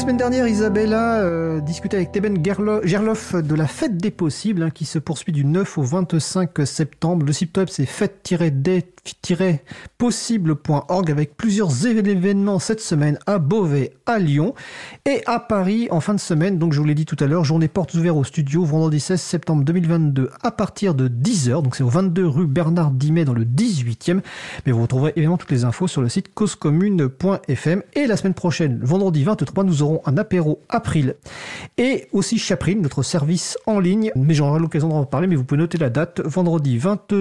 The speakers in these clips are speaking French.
semaine dernière, Isabella discutait avec Teben Gerloff de la Fête des Possibles qui se poursuit du 9 au 25 septembre. Le site web, c'est fête-des-possibles.org avec plusieurs événements cette semaine à Beauvais, à Lyon et à Paris en fin de semaine. Donc, je vous l'ai dit tout à l'heure, journée portes ouvertes au studio, vendredi 16 septembre 2022 à partir de 10h. Donc, c'est au 22 rue Bernard Dimet dans le 18e. Mais vous retrouverez évidemment toutes les infos sur le site causecommune.fm. Et la semaine prochaine, vendredi 23, nous aurons un apéro April et aussi Chaprine, notre service en ligne. Mais j'aurai l'occasion d'en parler, mais vous pouvez noter la date, vendredi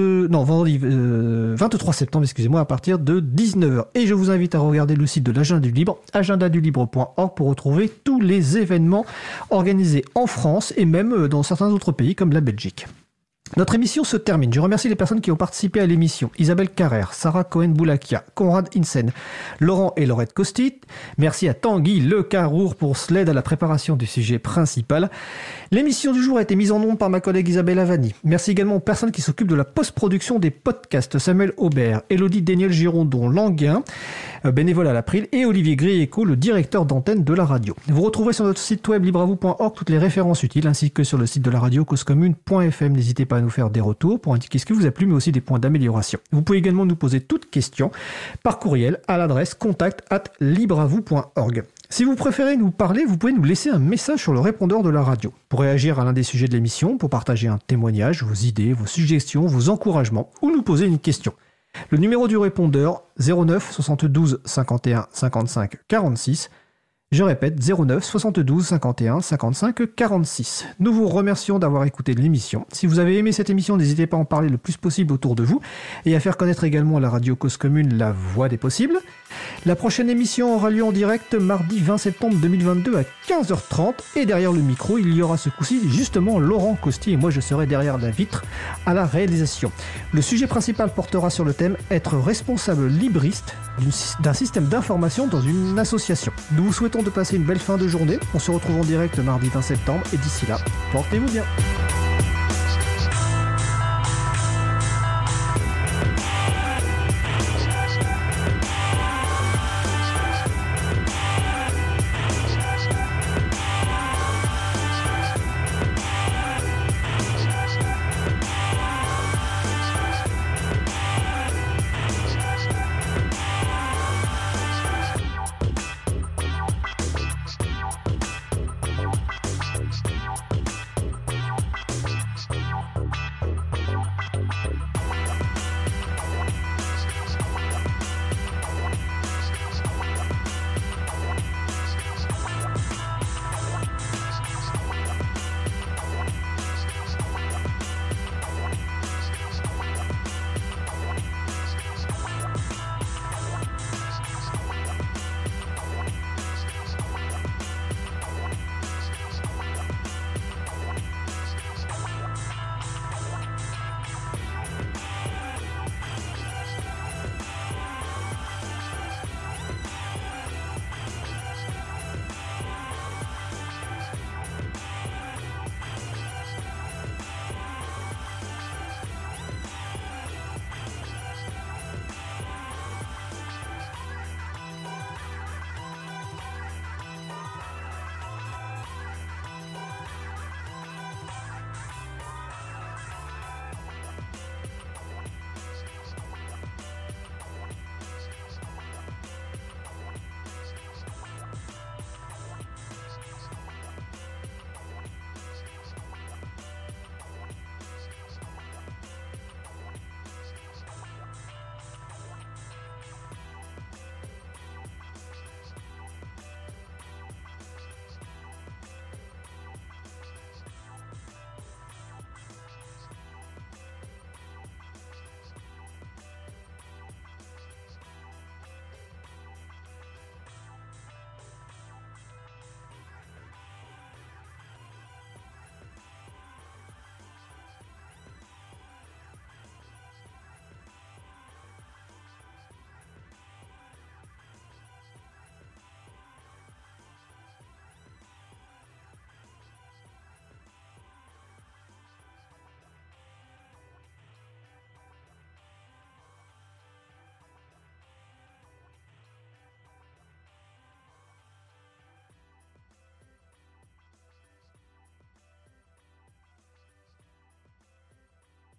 23 septembre, excusez-moi, à partir de 19h. Et je vous invite à regarder le site de l'Agenda du Libre, agendadulibre.org, pour retrouver tous les événements organisés en France et même dans certains autres pays comme la Belgique. Notre émission se termine. Je remercie les personnes qui ont participé à l'émission. Isabelle Carrère, Sarah Cohen-Boulakia, Conrad Insen, Laurent et Laurette Costit. Merci à Tanguy Le Carour pour l'aide à la préparation du sujet principal. L'émission du jour a été mise en onde par ma collègue Isabelle Avani. Merci également aux personnes qui s'occupent de la post-production des podcasts. Samuel Aubert, Élodie Daniel Girondon Languin, bénévole à l'April, et Olivier Grieco, le directeur d'antenne de la radio. Vous retrouverez sur notre site web libravou.org toutes les références utiles, ainsi que sur le site de la radio causecommune.fm. N'hésitez pas à nous faire des retours pour indiquer ce qui vous a plu, mais aussi des points d'amélioration. Vous pouvez également nous poser toutes questions par courriel à l'adresse contact@libravou.org. Si vous préférez nous parler, vous pouvez nous laisser un message sur le répondeur de la radio. Pour réagir à l'un des sujets de l'émission, pour partager un témoignage, vos idées, vos suggestions, vos encouragements, ou nous poser une question. Le numéro du répondeur, 09 72 51 55 46. Je répète, 09 72 51 55 46. Nous vous remercions d'avoir écouté l'émission. Si vous avez aimé cette émission, n'hésitez pas à en parler le plus possible autour de vous et à faire connaître également à la radio Cause Commune la voix des possibles. La prochaine émission aura lieu en direct mardi 20 septembre 2022 à 15h30 et derrière le micro, il y aura ce coup-ci justement Laurent Costi et moi je serai derrière la vitre à la réalisation. Le sujet principal portera sur le thème être responsable libriste d'un système d'information dans une association. Nous vous souhaitons de passer une belle fin de journée. On se retrouve en direct mardi 20 septembre et d'ici là, portez-vous bien.